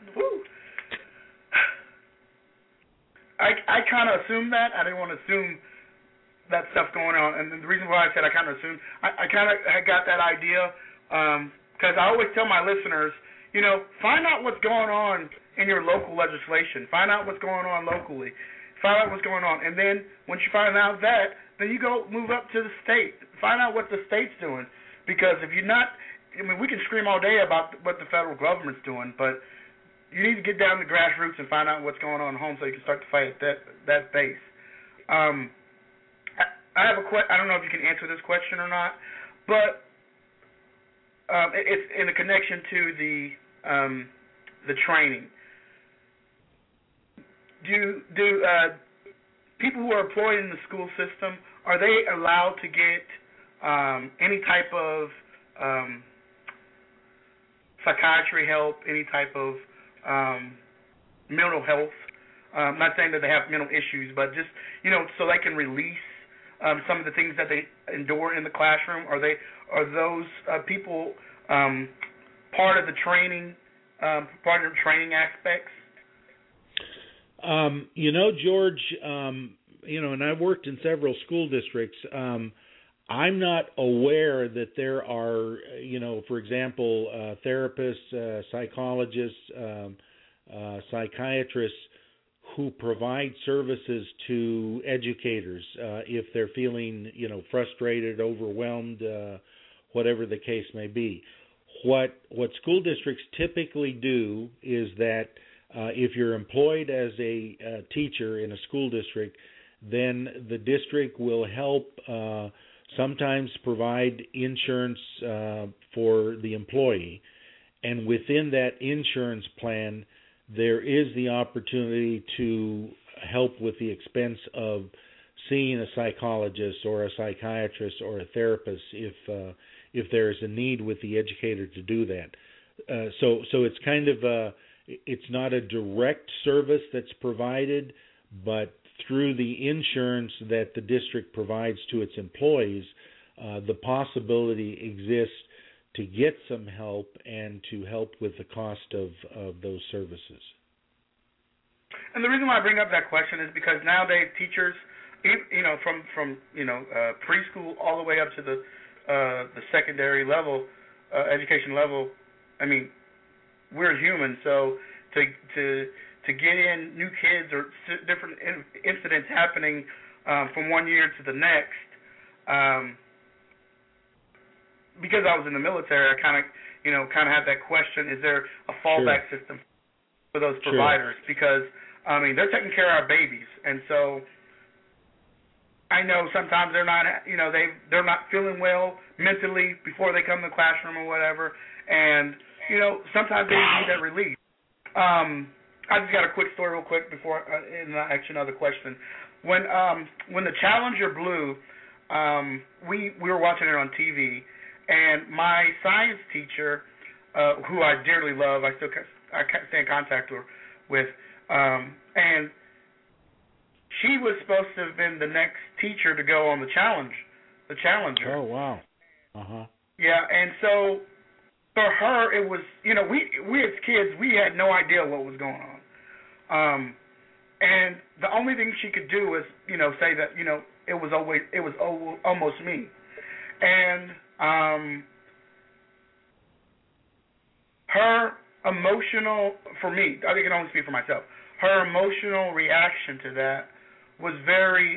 I kind of assumed that. I didn't want to assume that stuff going on, and the reason why I said I kind of assumed, I kind of got that idea, because I always tell my listeners, find out what's going on in your local legislation. Find out what's going on locally. Find out what's going on. And then once you find out that, then you go move up to the state. Find out what the state's doing. Because if you're not, we can scream all day about what the federal government's doing, but you need to get down to grassroots and find out what's going on at home so you can start to fight at that base. I have a question. I don't know if you can answer this question or not, but it's in a connection to the training. people who are employed in the school system, are they allowed to get any type of psychiatry help, any type of mental health? I'm not saying that they have mental issues, but just, so they can release some of the things that they endure in the classroom. Are those people part of the training aspects? George, and I've worked in several school districts. I'm not aware that there are, for example, therapists, psychologists, psychiatrists who provide services to educators if they're feeling, frustrated, overwhelmed, whatever the case may be. What school districts typically do is that if you're employed as a teacher in a school district, then the district will help sometimes provide insurance for the employee. And within that insurance plan, there is the opportunity to help with the expense of seeing a psychologist or a psychiatrist or a therapist if there is a need with the educator to do that. So it's kind of it's not a direct service that's provided, but through the insurance that the district provides to its employees, the possibility exists to get some help and to help with the cost of those services. And the reason why I bring up that question is because nowadays teachers, from preschool all the way up to the secondary level, education level, I mean, we're human, so to get in new kids or different incidents happening from one year to the next, because I was in the military, I kind of had that question: is there a fallback system for those providers? Sure. Because they're taking care of our babies, and so I know sometimes they're not, they're not feeling well mentally before they come to the classroom or whatever, and sometimes they need that relief. I just got a quick story real quick before and I ask you another question. When the Challenger blew, we were watching it on TV, and my science teacher, who I dearly love, I stay in contact with, and she was supposed to have been the next teacher to go on the Challenger. Oh, wow. Uh-huh. Yeah, and so for her, it was, we as kids, we had no idea what was going on. And the only thing she could do was, say that, it was almost me. And her emotional, for me, I can only speak for myself, her emotional reaction to that was very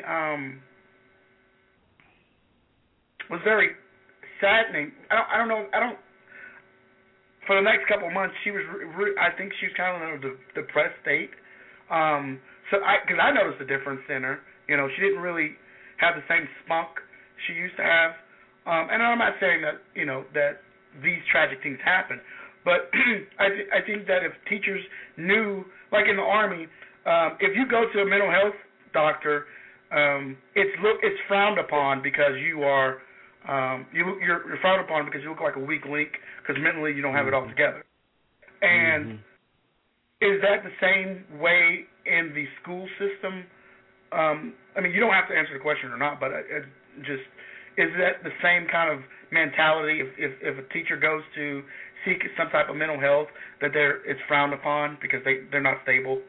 saddening. I don't know. For the next couple of months, she was. I think she was kind of in a depressed state. Because I noticed a difference in her. She didn't really have the same spunk she used to have. And I'm not saying that that these tragic things happen, but I think that if teachers knew, like in the Army, if you go to a mental health doctor, it's frowned upon because you are. You're frowned upon because you look like a weak link because mentally you don't have it all together. And is that the same way in the school system? You don't have to answer the question or not, but is that the same kind of mentality if a teacher goes to seek some type of mental health that it's frowned upon because they're not stable?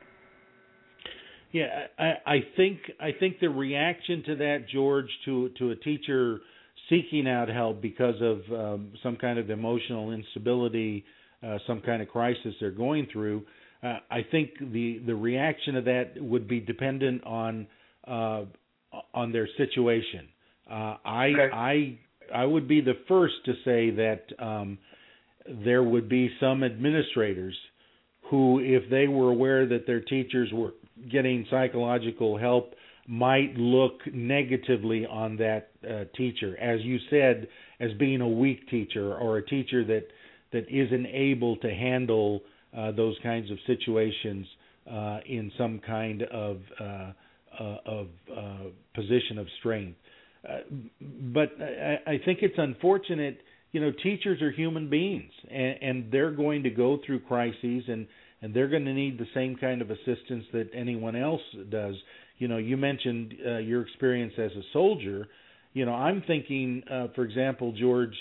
Yeah, I think the reaction to that, George, to a teacher seeking out help because of some kind of emotional instability, some kind of crisis they're going through, I think the reaction to that would be dependent on their situation. I would be the first to say that there would be some administrators who, if they were aware that their teachers were getting psychological help, might look negatively on that teacher, as you said, as being a weak teacher or a teacher that isn't able to handle those kinds of situations in some kind of position of strength. But I think it's unfortunate. Teachers are human beings, and they're going to go through crises, and they're going to need the same kind of assistance that anyone else does. You mentioned your experience as a soldier. I'm thinking, for example, George,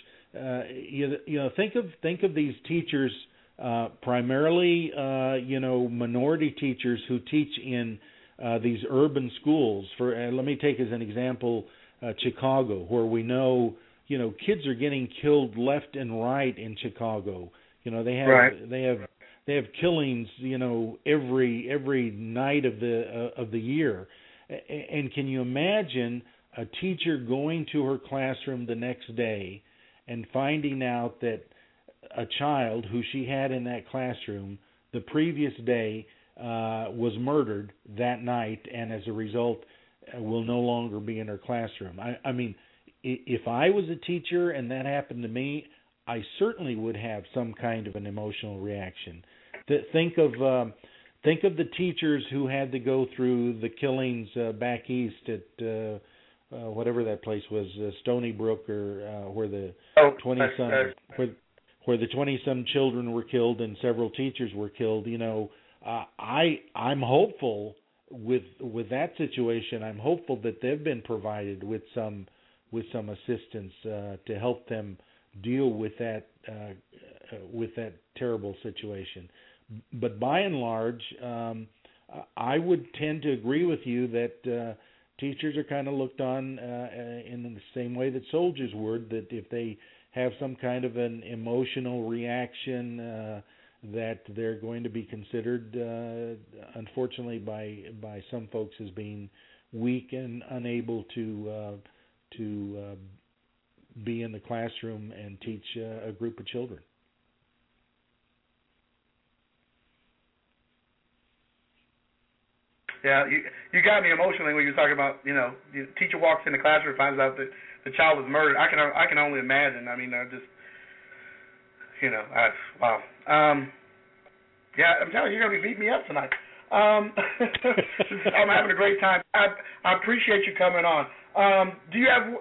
think of these teachers, primarily, minority teachers who teach in these urban schools. Let me take as an example Chicago, where we know kids are getting killed left and right in Chicago. They have killings every night of the year. And can you imagine a teacher going to her classroom the next day and finding out that a child who she had in that classroom the previous day was murdered that night, and as a result will no longer be in her classroom? I mean, if I was a teacher and that happened to me, I certainly would have some kind of an emotional reaction. Think of the teachers who had to go through the killings back east at whatever that place was, Stony Brook, or where the 20-some children were killed and several teachers were killed. I'm hopeful with that situation. I'm hopeful that they've been provided with some assistance to help them deal with that terrible situation. But by and large, I would tend to agree with you that teachers are kind of looked on in the same way that soldiers would, that if they have some kind of an emotional reaction, that they're going to be considered, unfortunately, by some folks as being weak and unable to be in the classroom and teach a group of children. Yeah, you got me emotionally when you were talking about, the teacher walks in the classroom, finds out that the child was murdered. I can only imagine. I mean, wow. Yeah, I'm telling you, you're gonna be beating me up tonight. I'm having a great time. I appreciate you coming on. Do you have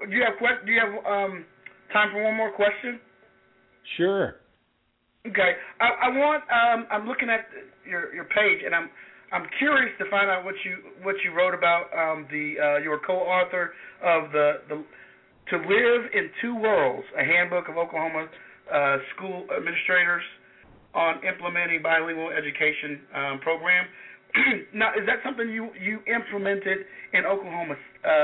time for one more question? Sure. Okay. I want. I'm looking at your page, and I'm curious to find out what you wrote about your co-author of the To Live in Two Worlds, a handbook of Oklahoma school administrators on implementing bilingual education program. Now, is that something you implemented in Oklahoma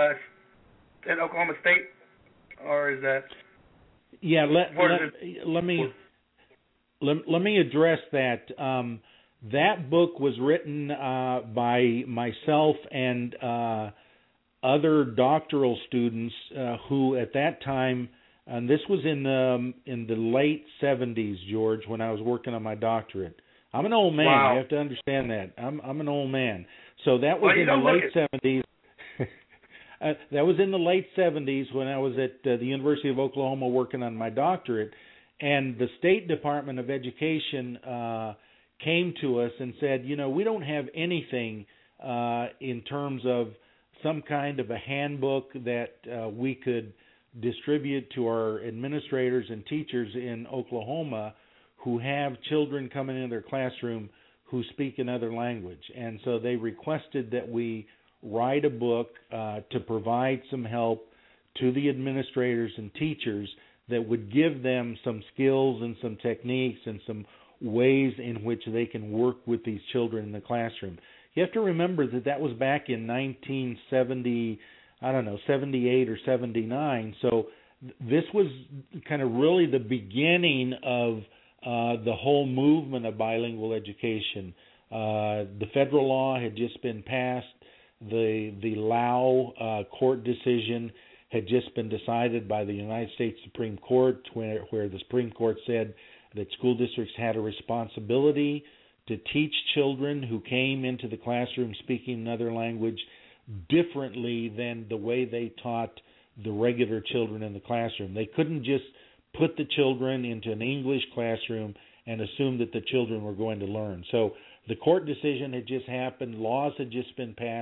State, or is that? Yeah, let me address that. That book was written by myself and other doctoral students who, at that time, and this was in the late 70s, George, when I was working on my doctorate. I'm an old man. Wow. You have to understand that. I'm an old man. So that was in the late 70s. That was in the late 70s when I was at the University of Oklahoma working on my doctorate, and the State Department of Education came to us and said, we don't have anything in terms of some kind of a handbook that we could distribute to our administrators and teachers in Oklahoma who have children coming into their classroom who speak another language. And so they requested that we write a book to provide some help to the administrators and teachers that would give them some skills and some techniques and some ways in which they can work with these children in the classroom. You have to remember that was back in 1970, 78 or 79. So this was kind of really the beginning of the whole movement of bilingual education. The federal law had just been passed. The Lau court decision had just been decided by the United States Supreme Court, where the Supreme Court said that school districts had a responsibility to teach children who came into the classroom speaking another language differently than the way they taught the regular children in the classroom. They couldn't just put the children into an English classroom and assume that the children were going to learn. So the court decision had just happened, laws had just been passed,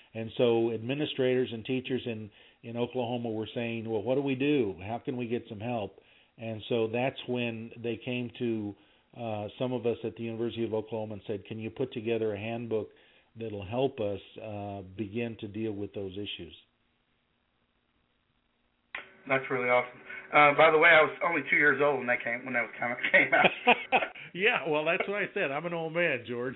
And so administrators and teachers in Oklahoma were saying, well, what do we do? How can we get some help? And so that's when they came to some of us at the University of Oklahoma and said, can you put together a handbook that'll help us begin to deal with those issues? That's really awesome. By the way, I was only 2 years old when that came out. Yeah, well, that's what I said. I'm an old man, George.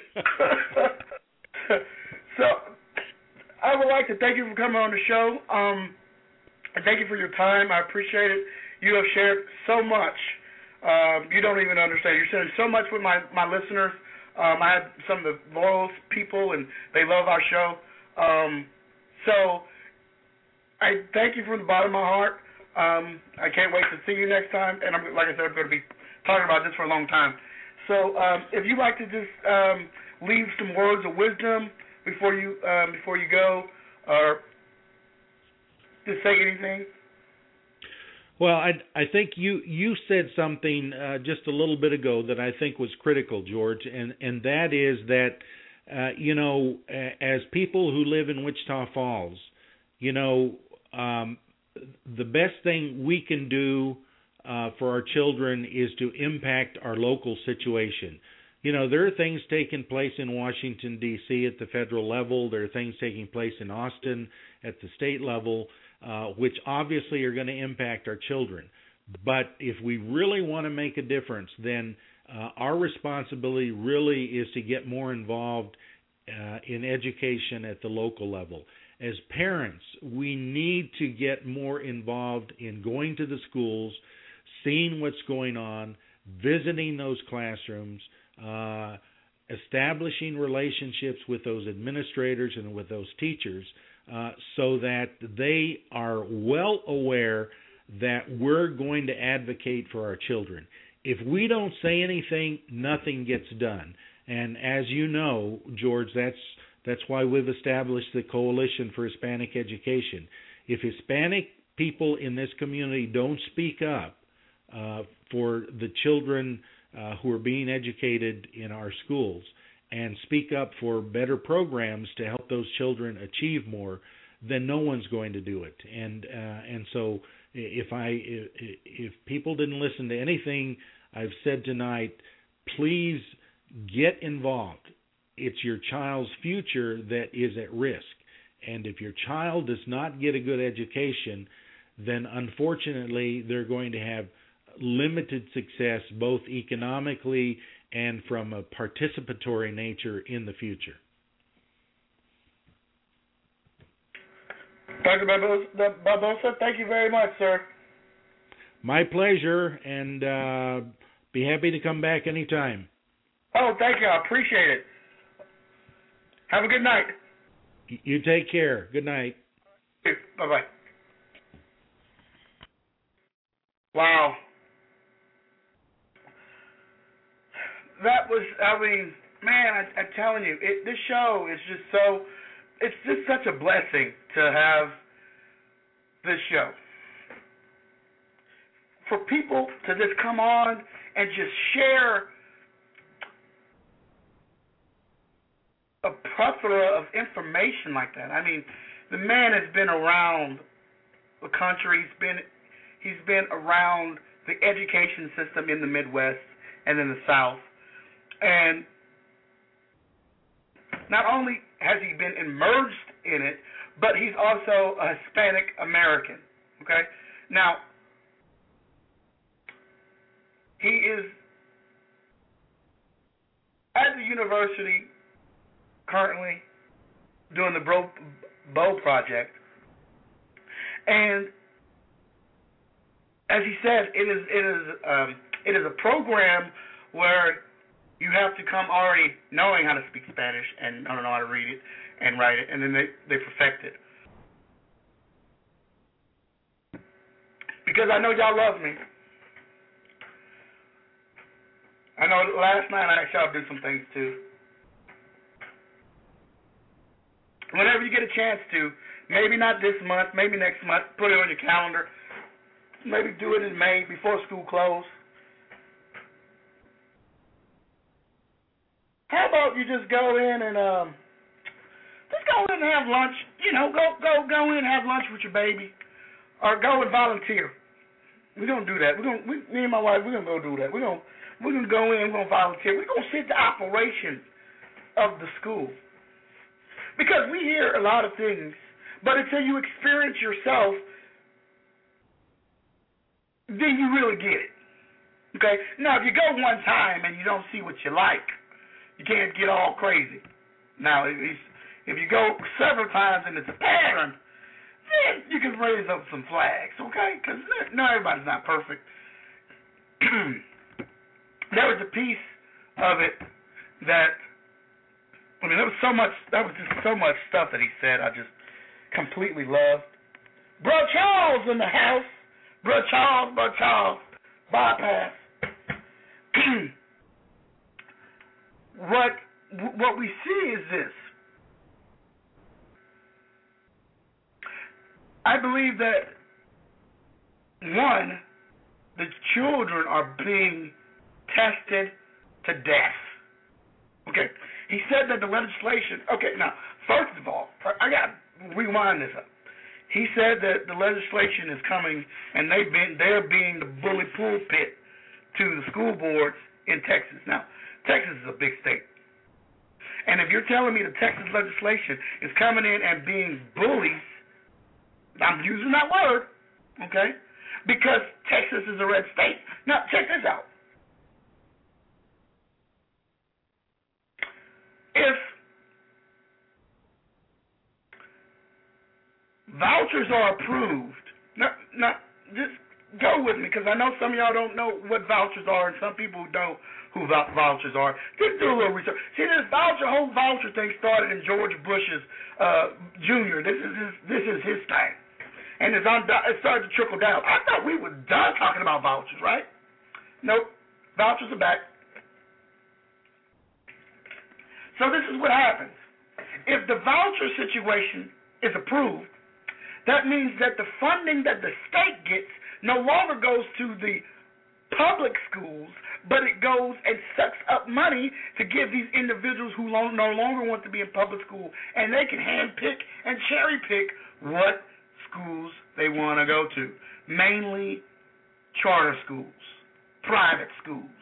So, I would like to thank you for coming on the show. And thank you for your time. I appreciate it. You have shared so much. You don't even understand. You're sharing so much with my listeners. I have some of the loyal people, and they love our show. So I thank you from the bottom of my heart. I can't wait to see you next time. And like I said, I'm going to be talking about this for a long time. So if you'd like to just leave some words of wisdom before you go, or just say anything. Well, I think you said something just a little bit ago that I think was critical, George, and that is that, as people who live in Wichita Falls, the best thing we can do for our children is to impact our local situation. There are things taking place in Washington, D.C. at the federal level. There are things taking place in Austin at the state level, which obviously are going to impact our children. But if we really want to make a difference, then our responsibility really is to get more involved in education at the local level. As parents, we need to get more involved in going to the schools, seeing what's going on, visiting those classrooms, establishing relationships with those administrators and with those teachers, so that they are well aware that we're going to advocate for our children. If we don't say anything, nothing gets done. And as you know, George, that's why we've established the Coalition for Hispanic Education. If Hispanic people in this community don't speak up for the children who are being educated in our schools and speak up for better programs to help those children achieve more, then no one's going to do it. And so if people didn't listen to anything I've said tonight, please get involved. It's your child's future that is at risk. And if your child does not get a good education, then unfortunately they're going to have limited success both economically and from a participatory nature in the future. Dr. Barbosa, thank you very much, sir. My pleasure, and be happy to come back anytime. Oh, thank you. I appreciate it. Have a good night. You take care. Good night. Bye-bye. Wow. That was, man, I'm telling you, this show is just it's just such a blessing to have this show. For people to just come on and just share a plethora of information like that. I mean, the man has been around the country. He's been around the education system in the Midwest and in the South. And not only has he been immersed in it, but he's also a Hispanic American. Okay? Now, he is at the university currently doing the Bow Project. And as he said, it is a program where you have to come already knowing how to speak Spanish and know how to read it and write it, and then they perfect it. Because I know y'all love me. I know last night I asked y'all to do some things too. Whenever you get a chance to, maybe not this month, maybe next month, put it on your calendar. Maybe do it in May before school closes. How about you just go in and just go go in and have lunch. Go in and have lunch with your baby, or go and volunteer. We're gonna do that. Me and my wife, we're gonna go do that. We're gonna go in. We're gonna volunteer. We're gonna see the operation of the school, because we hear a lot of things, but until you experience yourself, then you really get it. Okay? Now, if you go one time and you don't see what you like, you can't get all crazy. Now, if you go several times and it's a pattern, then you can raise up some flags, okay? Because no, everybody's not perfect. There was a piece of it that, there was just so much stuff that he said I just completely loved. Bro Charles in the house. Bro Charles, bypass. What we see is this. I believe that, one, the children are being tested to death. Okay, he said that the legislation. Okay, now first of all, I got to rewind this up. He said that the legislation is coming, and they're being the bully pulpit to the school boards in Texas. Now, Texas is a big state, and if you're telling me the Texas legislation is coming in and being bullies, I'm using that word, okay? Because Texas is a red state. Now, check this out. If vouchers are approved, now just go with me, because I know some of y'all don't know what vouchers are, and some people don't who vouchers are. Just do a little research. See, this whole voucher thing started in George Bush's Jr. This is his thing. And it started to trickle down. I thought we were done talking about vouchers, right? Nope. Vouchers are back. So this is what happens. If the voucher situation is approved, that means that the funding that the state gets no longer goes to the public schools, but it goes and sucks up money to give these individuals who no longer want to be in public school, and they can handpick and cherry pick what schools they want to go to, mainly charter schools, private schools.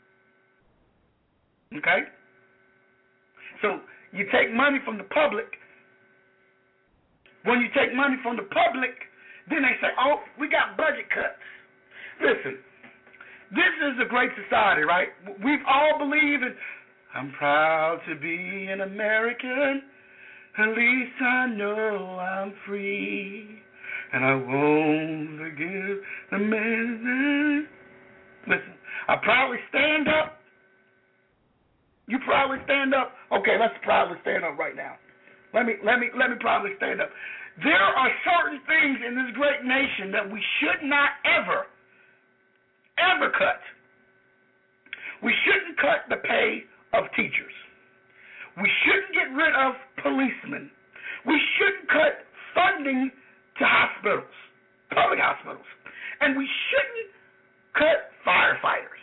Okay? So you take money from the public. When you take money from the public, then they say, oh, we got budget cuts. Listen, this is a great society, right? We've all believed in, I'm proud to be an American. At least I know I'm free. And I won't forgive the man. Listen, I proudly stand up. You proudly stand up? Okay, let's proudly stand up right now. Let me proudly stand up. There are certain things in this great nation that we should not ever cut. We shouldn't cut the pay of teachers. We shouldn't get rid of policemen. We shouldn't cut funding to hospitals, public hospitals. And we shouldn't cut firefighters.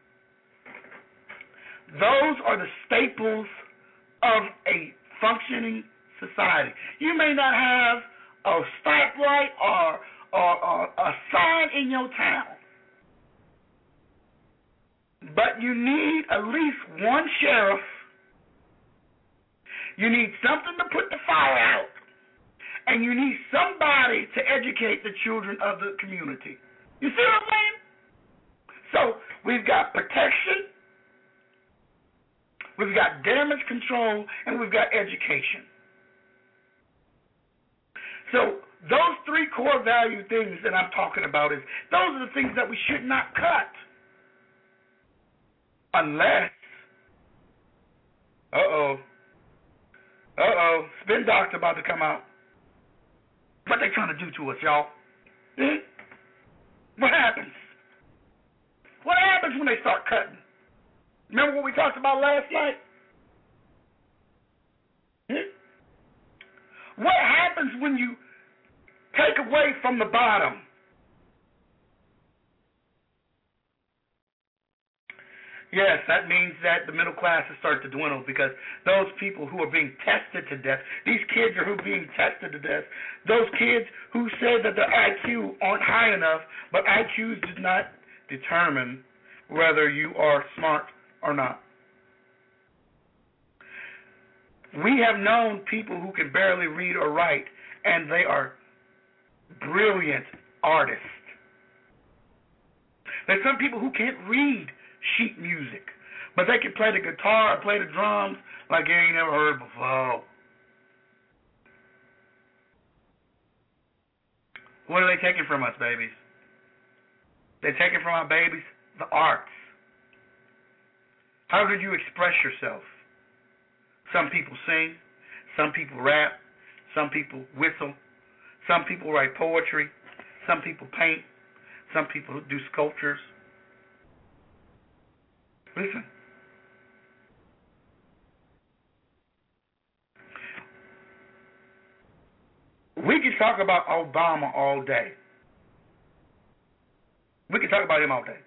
Those are the staples of a functioning society. You may not have a stoplight or a sign in your town, but you need at least one sheriff. You need something to put the fire out, and you need somebody to educate the children of the community. You see what I'm saying? So we've got protection, we've got damage control, and we've got education. So those three core value things that I'm talking about those are the things that we should not cut. Unless, spin doctor about to come out. What they trying to do to us, y'all? What happens? What happens when they start cutting? Remember what we talked about last night? What happens when you take away from the bottom? Yes, that means that the middle class has started to dwindle because those people who are being tested to death, these kids are who are being tested to death. Those kids who said that their IQ aren't high enough, but IQs do not determine whether you are smart or not. We have known people who can barely read or write, and they are brilliant artists. There's some people who can't read sheet music, but they can play the guitar or play the drums like you ain't never heard before. What are they taking from us, babies? They're taking from our babies the arts. How did you express yourself? Some people sing, some people rap, some people whistle, some people write poetry, some people paint, some people do sculptures. Listen. We can talk about Obama all day. We can talk about him all day.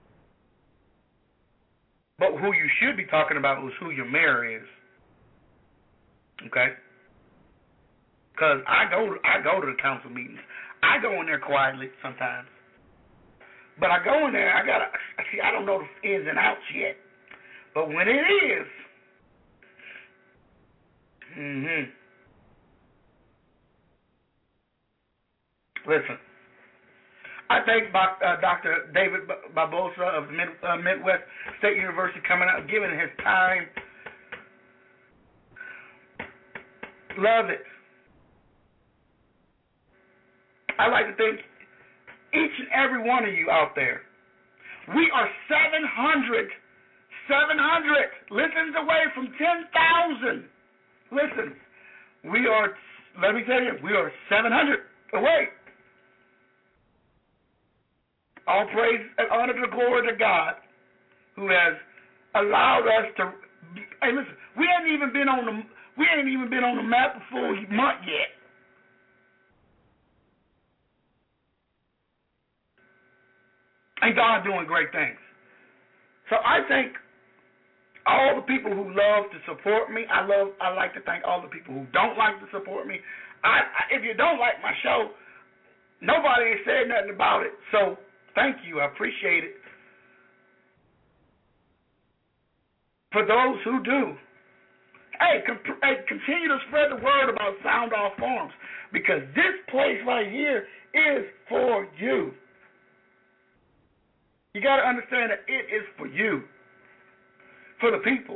But who you should be talking about is who your mayor is. Okay? Because I go to the council meetings. I go in there quietly sometimes. But I go in there, I don't know the ins and outs yet. But when it is, listen, I thank Dr. David Barbosa of Midwest State University coming out, giving his time. Love it. I like to thank each and every one of you out there. We are 700 listens away from 10,000. Listen, let me tell you, we are 700 away. All praise and honor and glory to God who has allowed us to. Hey, listen, we ain't even been on the map a full month yet. And God doing great things. So I thank all the people who love to support me. I like to thank all the people who don't like to support me. If you don't like my show, nobody ain't said nothing about it. So thank you. I appreciate it. For those who do, continue to spread the word about Sound Off Farms, because this place right here is for you. You got to understand that it is for you, for the people.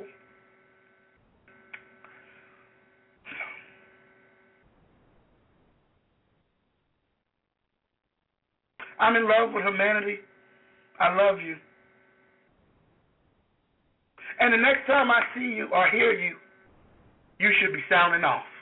I'm in love with humanity. I love you. And the next time I see you or hear you, you should be sounding off.